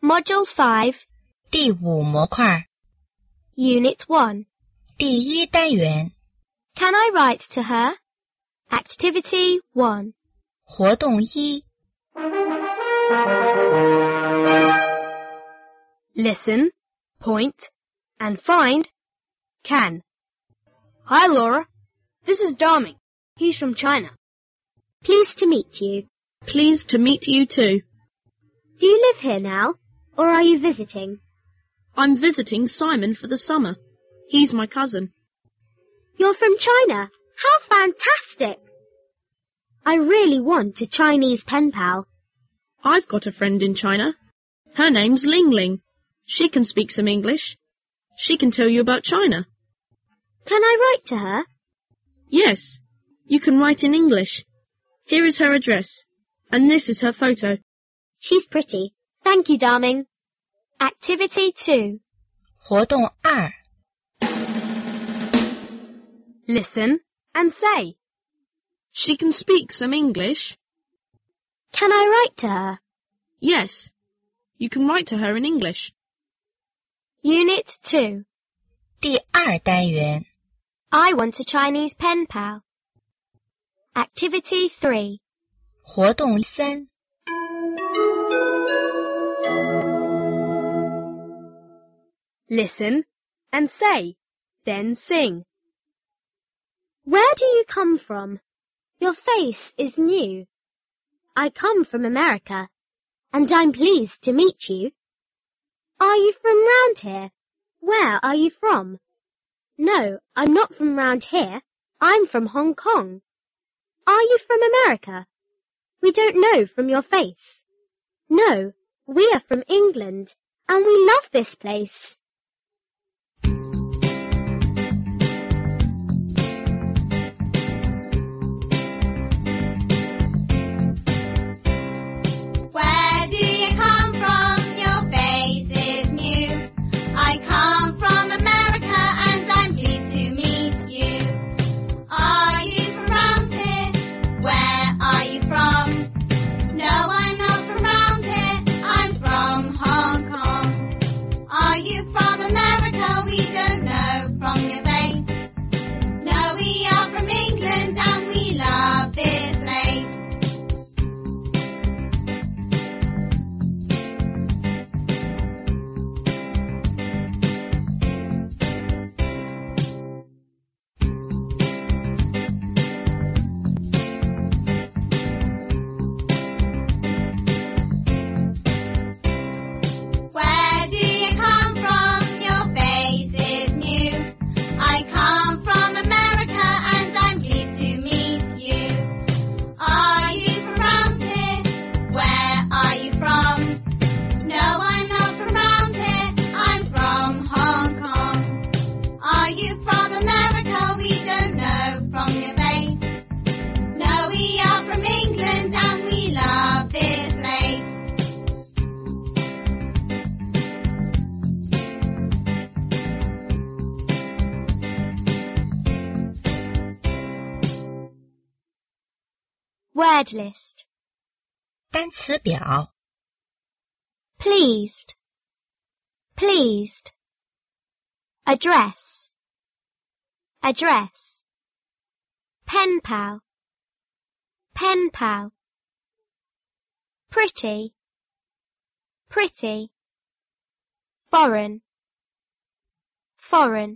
Module 5, 第5模块 Unit 1. 第1单元 Can I write to her? Activity 1. 活动1 Listen, point, and find can. Hi, Laura. This is Dami. He's from China. Pleased to meet you. Pleased to meet you too. Do you live here now, or are you visiting? I'm visiting Simon for the summer. He's my cousin. You're from China. How fantastic! I really want a Chinese pen pal. I've got a friend in China. Her name's Ling Ling. She can speak some English. She can tell you about China. Can I write to her? Yes, you can write in English. Here is her address, and this is her photo. She's pretty. Thank you, darling. Activity 2. 活动2 Listen and say. She can speak some English. Can I write to her? Yes, you can write to her in English. Unit 2. 第2单元 I want a Chinese pen pal. Activity 3. 活动3 Listen and say, then sing. Where do you come from? Your face is new. I come from America, and I'm pleased to meet you. Are you from round here? Where are you from? No, I'm not from round here. I'm from Hong Kong. Are you from America? We don't know from your face. No, we are from England, and we love this place. Where do you come from? Your face is new. I come from America and I'm pleased to meet you. Are you from round here? Where are you from? No, I'm not from round here. I'm from Hong Kong. Are you from America? We don't know from your face. No, we are from England and we love this place. Where do you come from? Your face is new. I come from America and I'm pleased to meet you. Are you from round here? Where are you from? No, I'm not from round here. I'm from Hong Kong. Are you from America? We don't know from your face. No, we are from England and we love this place. Word list. 单词表 Pleased. Pleased. Address. Address. Pen pal. Pen pal. Pretty. Pretty. Foreign. Foreign.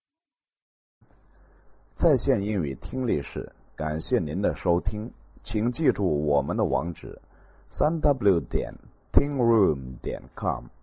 在线英语听力室，感谢您的收听，请记住我们的网址：3w.tingroom.com。